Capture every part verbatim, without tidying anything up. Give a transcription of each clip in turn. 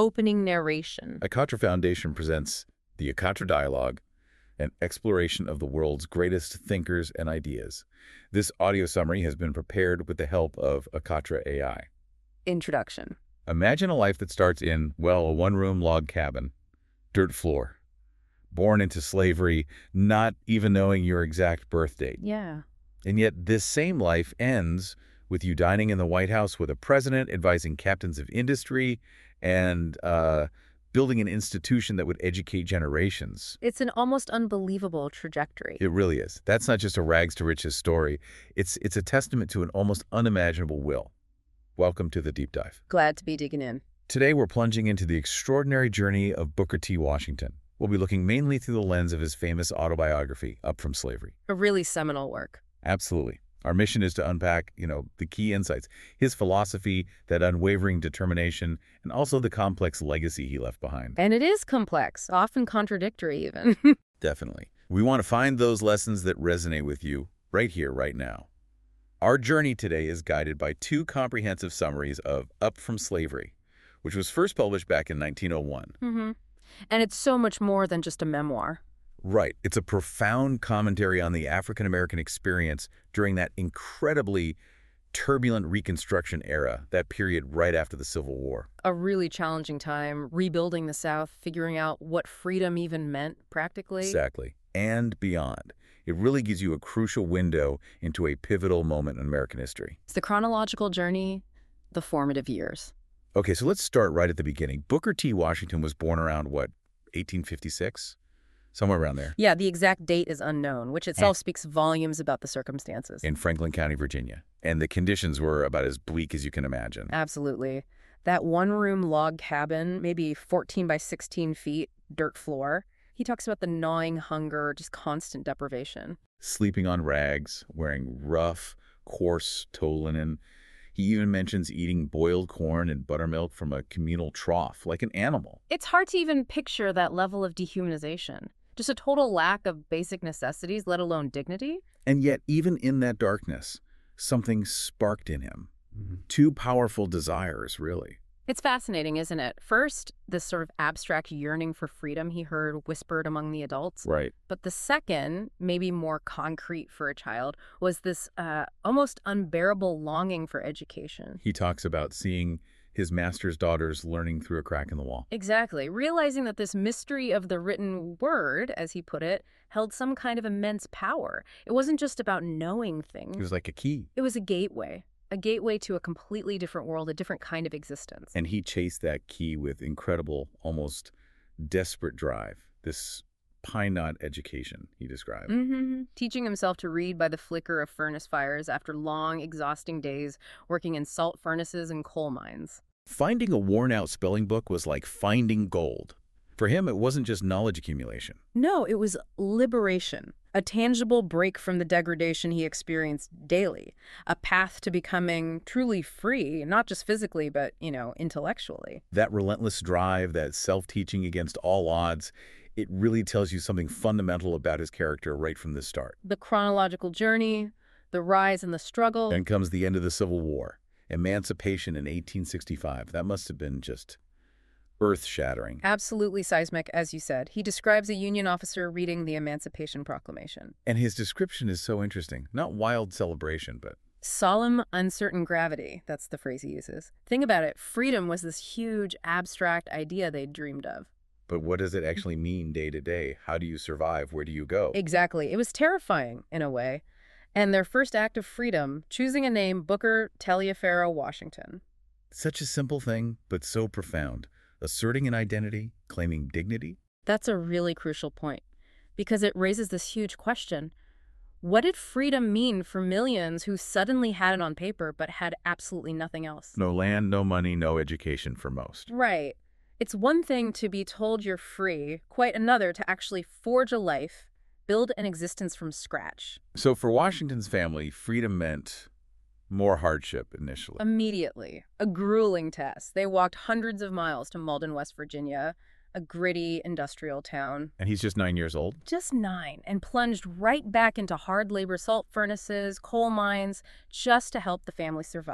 opening narration. Akatra Foundation presents the Akatra Dialogue, an exploration of the world's greatest thinkers and ideas. This audio summary has been prepared with the help of Akatra A I. Introduction. Imagine a life that starts in, well, a one-room log cabin, dirt floor, born into slavery, not even knowing your exact birth date. Yeah. And yet this same life ends with you dining in the White House with a president, advising captains of industry, and uh, building an institution that would educate generations. It's an almost unbelievable trajectory. It really is. That's not just a rags to riches story. It's, it's a testament to an almost unimaginable will. Welcome to the Deep Dive. Glad to be digging in. Today, we're plunging into the extraordinary journey of Booker T. Washington. We'll be looking mainly through the lens of his famous autobiography, Up From Slavery. A really seminal work. Absolutely. Our mission is to unpack, you know, the key insights, his philosophy, that unwavering determination, and also the complex legacy he left behind. And it is complex, often contradictory even. Definitely. We want to find those lessons that resonate with you right here, right now. Our journey today is guided by two comprehensive summaries of Up From Slavery, which was first published back in nineteen oh one. Mm-hmm. And it's so much more than just a memoir. Right. It's a profound commentary on the African-American experience during that incredibly turbulent Reconstruction era, that period right after the Civil War. A really challenging time, rebuilding the South, figuring out what freedom even meant, practically. Exactly. And beyond. It really gives you a crucial window into a pivotal moment in American history. It's the chronological journey, the formative years. Okay, so let's start right at the beginning. Booker T. Washington was born around, what, eighteen fifty-six? Somewhere around there. Yeah, the exact date is unknown, which itself speaks volumes about the circumstances. In Franklin County, Virginia. And the conditions were about as bleak as you can imagine. Absolutely. That one-room log cabin, maybe fourteen by sixteen feet, dirt floor. He talks about the gnawing hunger, just constant deprivation. Sleeping on rags, wearing rough, coarse tow linen. He even mentions eating boiled corn and buttermilk from a communal trough, like an animal. It's hard to even picture that level of dehumanization. Just a total lack of basic necessities, let alone dignity. And yet, even in that darkness, something sparked in him. Mm-hmm. Two powerful desires, really. It's fascinating, isn't it? First, this sort of abstract yearning for freedom he heard whispered among the adults. Right. But the second, maybe more concrete for a child, was this uh, almost unbearable longing for education. He talks about seeing his master's daughters learning through a crack in the wall. Exactly. Realizing that this mystery of the written word, as he put it, held some kind of immense power. It wasn't just about knowing things. It was like a key. It was a gateway. A gateway to a completely different world, a different kind of existence. And he chased that key with incredible, almost desperate drive. This pine knot education, he described. Mm-hmm. Teaching himself to read by the flicker of furnace fires after long, exhausting days working in salt furnaces and coal mines. Finding a worn-out spelling book was like finding gold. For him, it wasn't just knowledge accumulation. No, it was liberation. A tangible break from the degradation he experienced daily. A path to becoming truly free, not just physically, but, you know, intellectually. That relentless drive, that self-teaching against all odds, it really tells you something fundamental about his character right from the start. The chronological journey, the rise and the struggle. Then comes the end of the Civil War. Emancipation in eighteen sixty-five. That must have been just earth-shattering. Absolutely seismic, as you said. He describes a Union officer reading the Emancipation Proclamation. And his description is so interesting. Not wild celebration, but solemn, uncertain gravity. That's the phrase he uses. Think about it. Freedom was this huge, abstract idea they'd dreamed of. But what does it actually mean day to day? How do you survive? Where do you go? Exactly. It was terrifying, in a way. And their first act of freedom, choosing a name, Booker Taliaferro Washington. Such a simple thing, but so profound. Asserting an identity, claiming dignity. That's a really crucial point, because it raises this huge question. What did freedom mean for millions who suddenly had it on paper but had absolutely nothing else? No land, no money, no education for most. Right. It's one thing to be told you're free, quite another to actually forge a life, build an existence from scratch. So for Washington's family, freedom meant more hardship initially. Immediately. A grueling test. They walked hundreds of miles to Malden, West Virginia, a gritty industrial town. And he's just nine years old? Just nine, and plunged right back into hard labor salt furnaces, coal mines, just to help the family survive.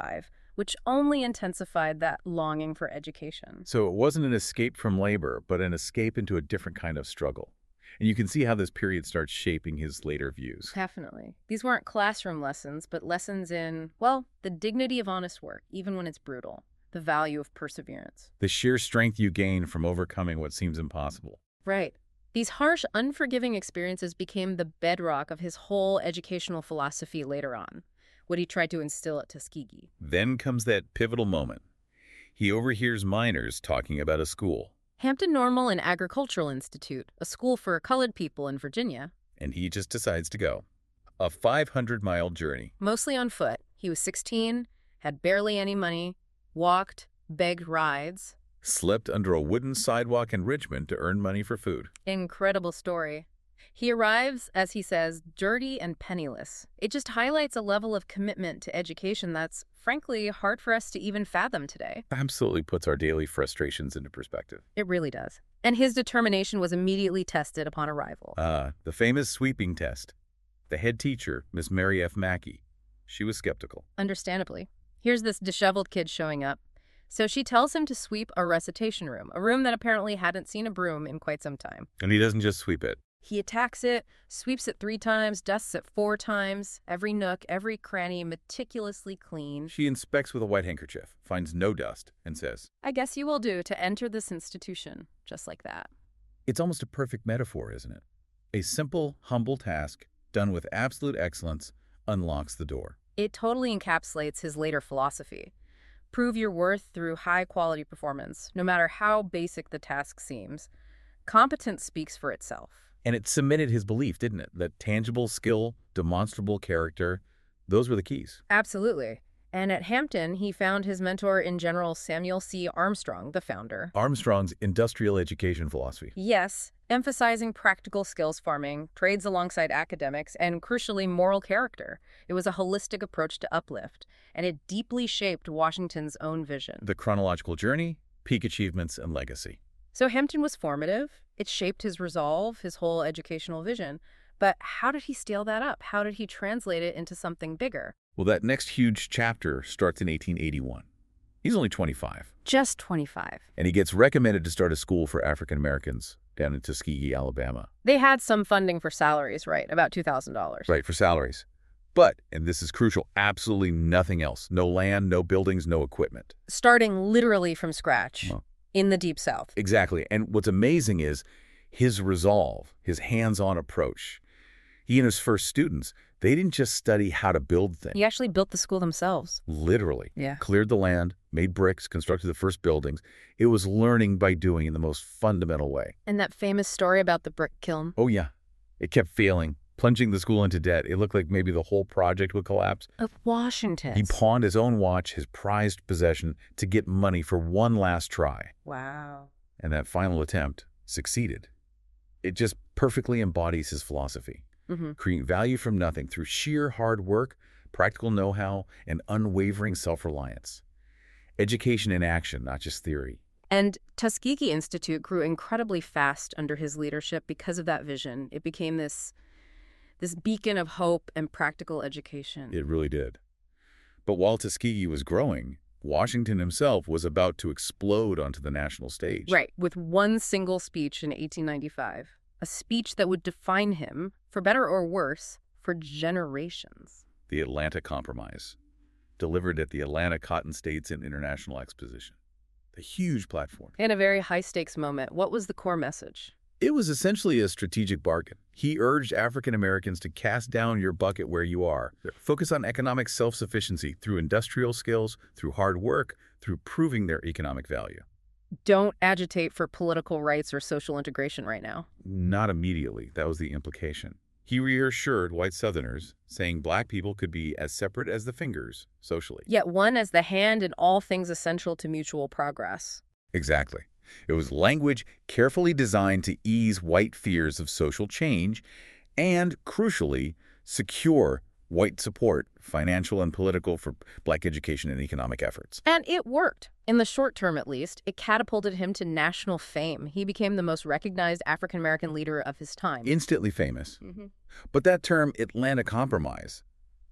which only intensified that longing for education. So it wasn't an escape from labor, but an escape into a different kind of struggle. And you can see how this period starts shaping his later views. Definitely. These weren't classroom lessons, but lessons in, well, the dignity of honest work, even when it's brutal, the value of perseverance. The sheer strength you gain from overcoming what seems impossible. Right. These harsh, unforgiving experiences became the bedrock of his whole educational philosophy later on, what he tried to instill at Tuskegee. Then comes that pivotal moment. He overhears miners talking about a school. Hampton Normal and Agricultural Institute, a school for colored people in Virginia. And he just decides to go. A five hundred mile journey. Mostly on foot. He was sixteen, had barely any money, walked, begged rides. Slept under a wooden sidewalk in Richmond to earn money for food. Incredible story. He arrives, as he says, dirty and penniless. It just highlights a level of commitment to education that's, frankly, hard for us to even fathom today. Absolutely puts our daily frustrations into perspective. It really does. And his determination was immediately tested upon arrival. Ah, the famous sweeping test. The head teacher, Miss Mary F. Mackey, she was skeptical. Understandably. Here's this disheveled kid showing up. So she tells him to sweep a recitation room, a room that apparently hadn't seen a broom in quite some time. And he doesn't just sweep it. He attacks it, sweeps it three times, dusts it four times, every nook, every cranny meticulously clean. She inspects with a white handkerchief, finds no dust, and says, I guess you will do to enter this institution, just like that. It's almost a perfect metaphor, isn't it? A simple, humble task, done with absolute excellence, unlocks the door. It totally encapsulates his later philosophy. Prove your worth through high-quality performance, no matter how basic the task seems. Competence speaks for itself. And it cemented his belief, didn't it? That tangible skill, demonstrable character, those were the keys. Absolutely. And at Hampton, he found his mentor in General Samuel C. Armstrong, the founder. Armstrong's industrial education philosophy. Yes, emphasizing practical skills farming, trades alongside academics, and crucially, moral character. It was a holistic approach to uplift, and it deeply shaped Washington's own vision. The chronological journey, peak achievements, and legacy. So Hampton was formative. It shaped his resolve, his whole educational vision. But how did he scale that up? How did he translate it into something bigger? Well, that next huge chapter starts in eighteen eighty-one. He's only twenty-five. Just twenty-five. And he gets recommended to start a school for African Americans down in Tuskegee, Alabama. They had some funding for salaries, right? About two thousand dollars. Right, for salaries. But, and this is crucial, absolutely nothing else. No land, no buildings, no equipment. Starting literally from scratch. Well, in the Deep South. Exactly. And what's amazing is his resolve, his hands-on approach. He and his first students, they didn't just study how to build things. He actually built the school themselves. Literally. Yeah. Cleared the land, made bricks, constructed the first buildings. It was learning by doing in the most fundamental way. And that famous story about the brick kiln. Oh, yeah. It kept failing, plunging the school into debt. It looked like maybe the whole project would collapse. Of Washington. He pawned his own watch, his prized possession, to get money for one last try. Wow. And that final attempt succeeded. It just perfectly embodies his philosophy. Mm-hmm. Create value from nothing through sheer hard work, practical know-how, and unwavering self-reliance. Education in action, not just theory. And Tuskegee Institute grew incredibly fast under his leadership because of that vision. It became this, this beacon of hope and practical education. It really did. But while Tuskegee was growing, Washington himself was about to explode onto the national stage. Right, with one single speech in eighteen ninety-five. A speech that would define him, for better or worse, for generations. The Atlanta Compromise, delivered at the Atlanta Cotton States and International Exposition. A huge platform. In a very high-stakes moment, what was the core message? It was essentially a strategic bargain. He urged African Americans to cast down your bucket where you are. Focus on economic self-sufficiency through industrial skills, through hard work, through proving their economic value. Don't agitate for political rights or social integration right now. Not immediately. That was the implication. He reassured white Southerners, saying black people could be as separate as the fingers socially. Yet one as the hand in all things essential to mutual progress. Exactly. It was language carefully designed to ease white fears of social change and, crucially, secure white support, financial and political, for black education and economic efforts. And it worked. In the short term, at least, it catapulted him to national fame. He became the most recognized African-American leader of his time. Instantly famous. Mm-hmm. But that term, Atlanta Compromise,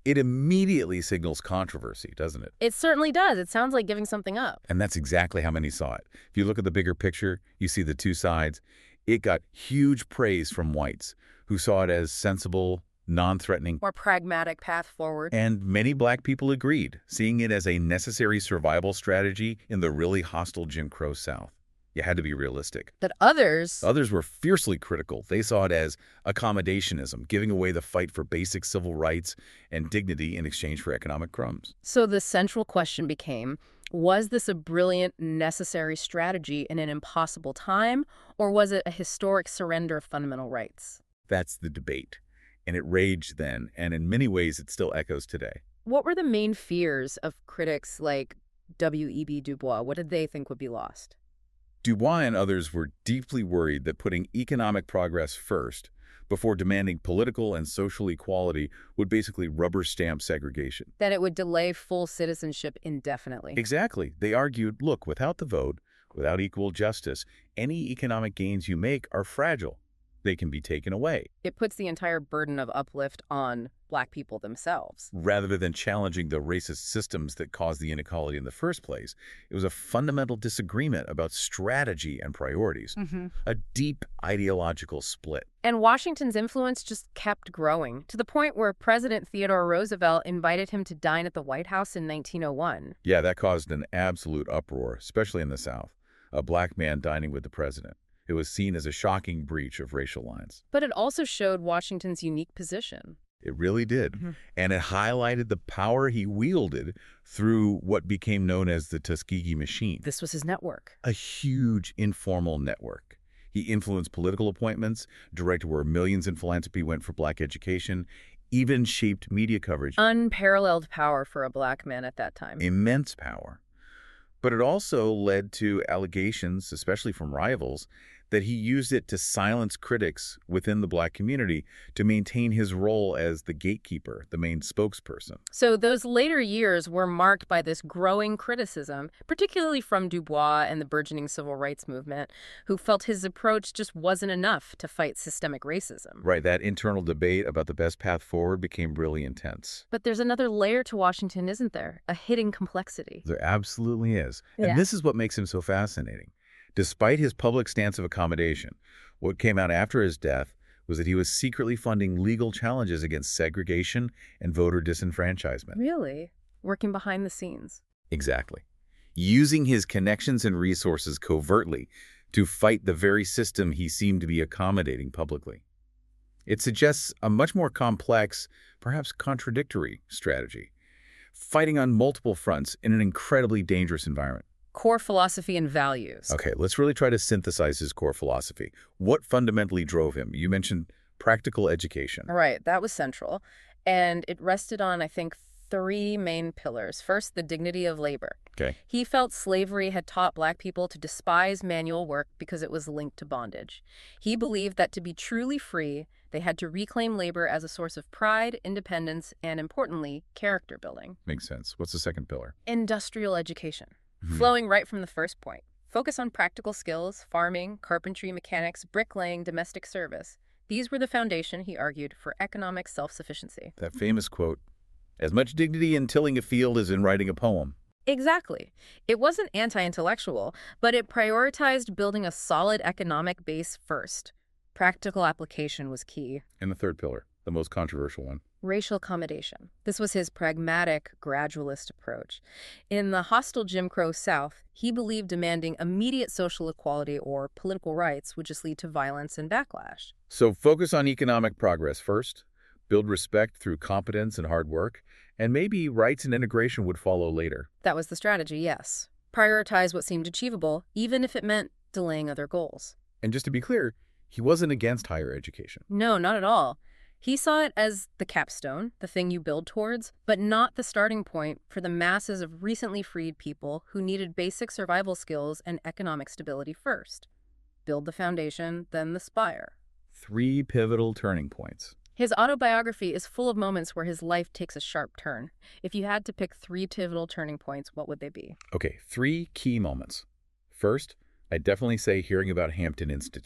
It immediately signals controversy, doesn't it? It certainly does. It sounds like giving something up. And that's exactly how many saw it. If you look at the bigger picture, you see the two sides. It got huge praise from whites, who saw it as sensible, non-threatening. More pragmatic path forward. And many black people agreed, seeing it as a necessary survival strategy in the really hostile Jim Crow South. You had to be realistic. That others... Others were fiercely critical. They saw it as accommodationism, giving away the fight for basic civil rights and dignity in exchange for economic crumbs. So the central question became, was this a brilliant, necessary strategy in an impossible time, or was it a historic surrender of fundamental rights? That's the debate. And it raged then, and in many ways it still echoes today. What were the main fears of critics like W E B Du Bois? What did they think would be lost? Du Bois and others were deeply worried that putting economic progress first before demanding political and social equality would basically rubber stamp segregation. That it would delay full citizenship indefinitely. Exactly. They argued, look, without the vote, without equal justice, any economic gains you make are fragile. They can be taken away. It puts the entire burden of uplift on black people themselves. Rather than challenging the racist systems that caused the inequality in the first place, it was a fundamental disagreement about strategy and priorities, Mm-hmm. a deep ideological split. And Washington's influence just kept growing, to the point where President Theodore Roosevelt invited him to dine at the White House in nineteen oh one. Yeah, that caused an absolute uproar, especially in the South. A black man dining with the president. It was seen as a shocking breach of racial lines. But it also showed Washington's unique position. It really did. Mm-hmm. And it highlighted the power he wielded through what became known as the Tuskegee Machine. This was his network. A huge informal network. He influenced political appointments, directed where millions in philanthropy went for black education, even shaped media coverage. Unparalleled power for a black man at that time. Immense power. But it also led to allegations, especially from rivals, that he used it to silence critics within the black community to maintain his role as the gatekeeper, the main spokesperson. So those later years were marked by this growing criticism, particularly from Du Bois and the burgeoning civil rights movement, who felt his approach just wasn't enough to fight systemic racism. Right, that internal debate about the best path forward became really intense. But there's another layer to Washington, isn't there? A hidden complexity. There absolutely is. Yeah. And this is what makes him so fascinating. Despite his public stance of accommodation, what came out after his death was that he was secretly funding legal challenges against segregation and voter disenfranchisement. Really? Working behind the scenes. Exactly. Using his connections and resources covertly to fight the very system he seemed to be accommodating publicly. It suggests a much more complex, perhaps contradictory strategy, fighting on multiple fronts in an incredibly dangerous environment. Core philosophy and values. Okay, let's really try to synthesize his core philosophy. What fundamentally drove him? You mentioned practical education. All right, that was central. And it rested on, I think, three main pillars. First, the dignity of labor. Okay. He felt slavery had taught black people to despise manual work because it was linked to bondage. He believed that to be truly free, they had to reclaim labor as a source of pride, independence, and importantly, character building. Makes sense. What's the second pillar? Industrial education. Mhm. Flowing right from the first point. Focus on practical skills, farming, carpentry, mechanics, bricklaying, domestic service. These were the foundation, he argued, for economic self-sufficiency. That famous quote, as much dignity in tilling a field as in writing a poem. Exactly. It wasn't anti-intellectual, but it prioritized building a solid economic base first. Practical application was key. And the third pillar, the most controversial one. Racial accommodation. This was his pragmatic, gradualist approach. In the hostile Jim Crow South, he believed demanding immediate social equality or political rights would just lead to violence and backlash. So focus on economic progress first, build respect through competence and hard work, and maybe rights and integration would follow later. That was the strategy, yes. Prioritize what seemed achievable, even if it meant delaying other goals. And just to be clear, he wasn't against higher education. No, not at all. He saw it as the capstone, the thing you build towards, but not the starting point for the masses of recently freed people who needed basic survival skills and economic stability first. Build the foundation, then the spire. Three pivotal turning points. His autobiography is full of moments where his life takes a sharp turn. If you had to pick three pivotal turning points, what would they be? Okay, three key moments. First, I'd definitely say hearing about Hampton Institute.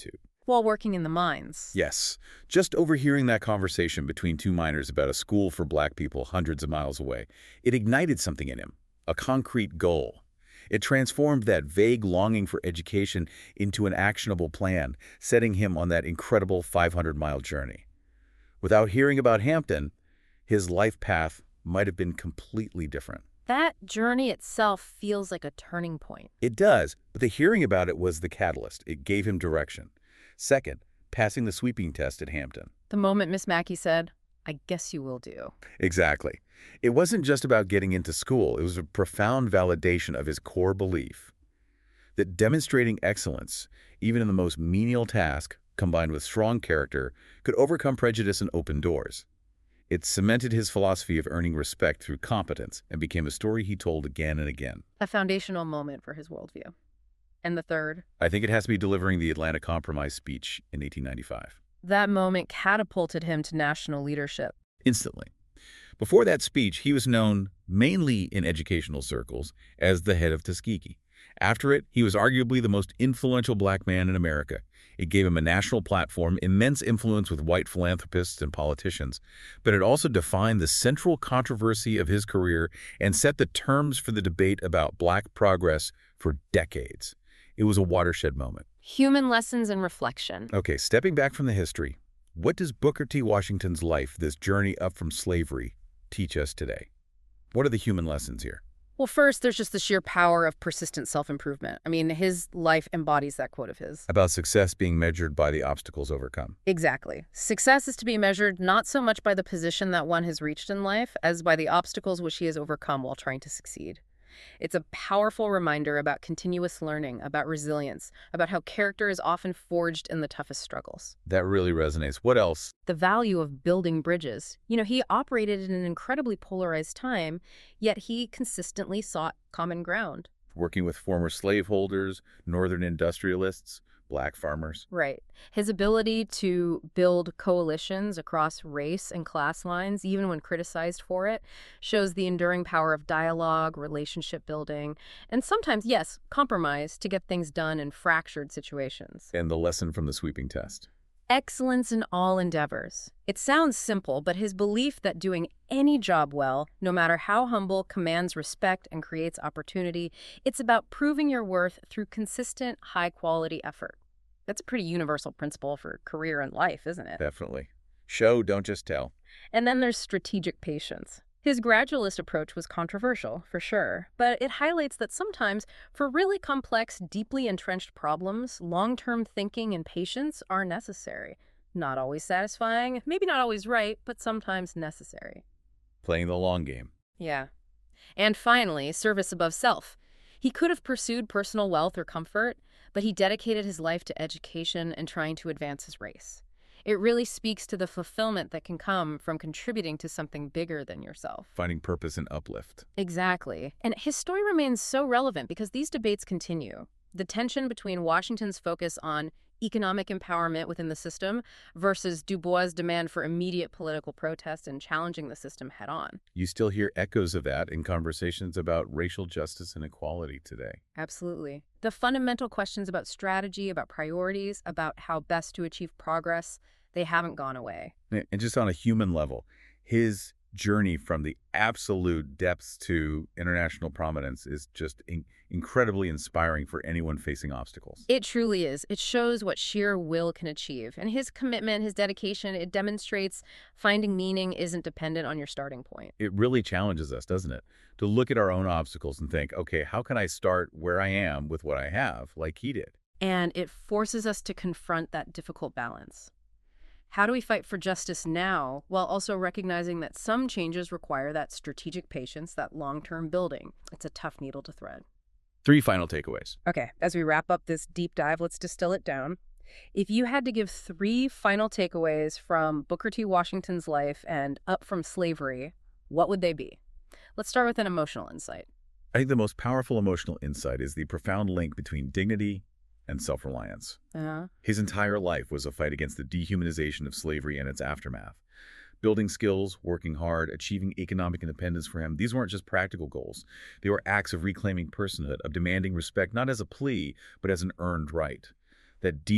while working in the mines. Yes, just overhearing that conversation between two miners about a school for black people hundreds of miles away, it ignited something in him, a concrete goal. It transformed that vague longing for education into an actionable plan, setting him on that incredible five hundred mile journey. Without hearing about Hampton, his life path might have been completely different. That journey itself feels like a turning point. It does, but the hearing about it was the catalyst. It gave him direction. Second, passing the sweeping test at Hampton. The moment Miss Mackey said, "I guess you will do." Exactly. It wasn't just about getting into school. It was a profound validation of his core belief that demonstrating excellence, even in the most menial task, combined with strong character, could overcome prejudice and open doors. It cemented his philosophy of earning respect through competence and became a story he told again and again. A foundational moment for his worldview. And the third? I think it has to be delivering the Atlanta Compromise speech in eighteen ninety-five. That moment catapulted him to national leadership. Instantly. Before that speech, he was known, mainly in educational circles, as the head of Tuskegee. After it, he was arguably the most influential black man in America. It gave him a national platform, immense influence with white philanthropists and politicians, but it also defined the central controversy of his career and set the terms for the debate about black progress for decades. It was a watershed moment. Human lessons and reflection. Okay, stepping back from the history, what does Booker T. Washington's life, this journey up from slavery, teach us today? What are the human lessons here? Well, first, there's just the sheer power of persistent self-improvement. I mean, his life embodies that quote of his. About success being measured by the obstacles overcome. Exactly. Success is to be measured not so much by the position that one has reached in life as by the obstacles which he has overcome while trying to succeed. It's a powerful reminder about continuous learning, about resilience, about how character is often forged in the toughest struggles. That really resonates. What else? The value of building bridges. You know, he operated in an incredibly polarized time, yet he consistently sought common ground. Working with former slaveholders, northern industrialists, black farmers. Right. His ability to build coalitions across race and class lines, even when criticized for it, shows the enduring power of dialogue, relationship building, and sometimes, yes, compromise to get things done in fractured situations. And the lesson from the sweeping test. Excellence in all endeavors. It sounds simple, but his belief that doing any job well, no matter how humble, commands respect and creates opportunity. It's about proving your worth through consistent, high-quality effort. That's a pretty universal principle for career and life, isn't it? Definitely. Show, don't just tell. And then there's strategic patience. His gradualist approach was controversial, for sure, but it highlights that sometimes, for really complex, deeply entrenched problems, long-term thinking and patience are necessary. Not always satisfying, maybe not always right, but sometimes necessary. Playing the long game. Yeah. And finally, service above self. He could have pursued personal wealth or comfort, but he dedicated his life to education and trying to advance his race. It really speaks to the fulfillment that can come from contributing to something bigger than yourself. Finding purpose and uplift. Exactly. And his story remains so relevant because these debates continue. The tension between Washington's focus on economic empowerment within the system versus Du Bois' demand for immediate political protest and challenging the system head-on. You still hear echoes of that in conversations about racial justice and equality today. Absolutely. The fundamental questions about strategy, about priorities, about how best to achieve progress, they haven't gone away. And just on a human level, his journey from the absolute depths to international prominence is just in incredibly inspiring for anyone facing obstacles. It truly is. It shows what sheer will can achieve. And his commitment, his dedication, it demonstrates finding meaning isn't dependent on your starting point. It really challenges us, doesn't it? To look at our own obstacles and think, okay, how can I start where I am with what I have, like he did? And it forces us to confront that difficult balance. How do we fight for justice now while also recognizing that some changes require that strategic patience, that long-term building? It's a tough needle to thread. Three final takeaways. Okay, as we wrap up this deep dive, let's distill it down. If you had to give three final takeaways from Booker T. Washington's life and Up from Slavery, what would they be? Let's start with an emotional insight. I think the most powerful emotional insight is the profound link between dignity and self-reliance. Uh-huh. His entire life was a fight against the dehumanization of slavery and its aftermath. Building skills, working hard, achieving economic independence for him, these weren't just practical goals. They were acts of reclaiming personhood, of demanding respect not as a plea, but as an earned right. That deep,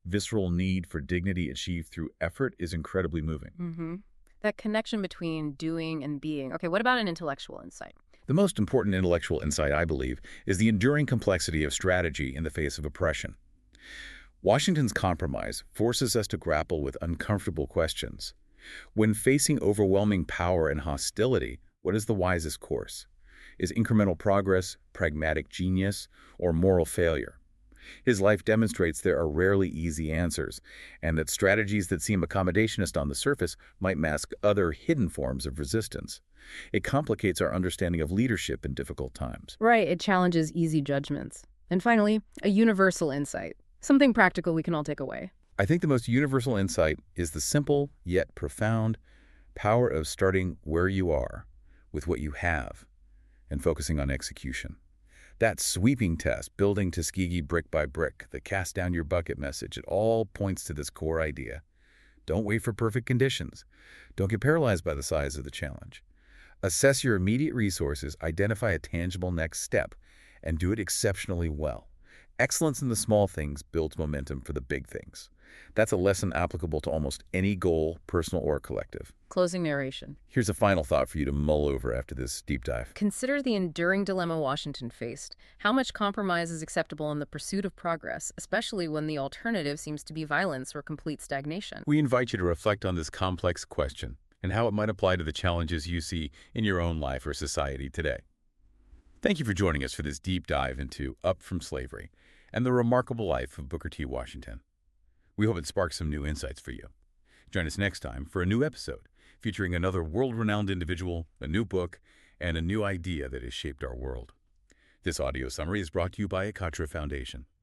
visceral need for dignity achieved through effort is incredibly moving. Mm-hmm. That connection between doing and being. Okay, what about an intellectual insight? The most important intellectual insight, I believe, is the enduring complexity of strategy in the face of oppression. Washington's Compromise forces us to grapple with uncomfortable questions. When facing overwhelming power and hostility, what is the wisest course? Is incremental progress, pragmatic genius, or moral failure? His life demonstrates there are rarely easy answers, and that strategies that seem accommodationist on the surface might mask other hidden forms of resistance. It complicates our understanding of leadership in difficult times. Right, it challenges easy judgments. And finally, a universal insight. Something practical we can all take away. I think the most universal insight is the simple yet profound power of starting where you are, with what you have, and focusing on execution. That sweeping test, building Tuskegee brick by brick, the cast down your bucket message, it all points to this core idea. Don't wait for perfect conditions. Don't get paralyzed by the size of the challenge. Assess your immediate resources, identify a tangible next step, and do it exceptionally well. Excellence in the small things builds momentum for the big things. That's a lesson applicable to almost any goal, personal or collective. Closing narration. Here's a final thought for you to mull over after this deep dive. Consider the enduring dilemma Washington faced. How much compromise is acceptable in the pursuit of progress, especially when the alternative seems to be violence or complete stagnation? We invite you to reflect on this complex question and how it might apply to the challenges you see in your own life or society today. Thank you for joining us for this deep dive into Up from Slavery and the remarkable life of Booker T. Washington. We hope it sparks some new insights for you. Join us next time for a new episode featuring another world-renowned individual, a new book, and a new idea that has shaped our world. This audio summary is brought to you by Akatra Foundation.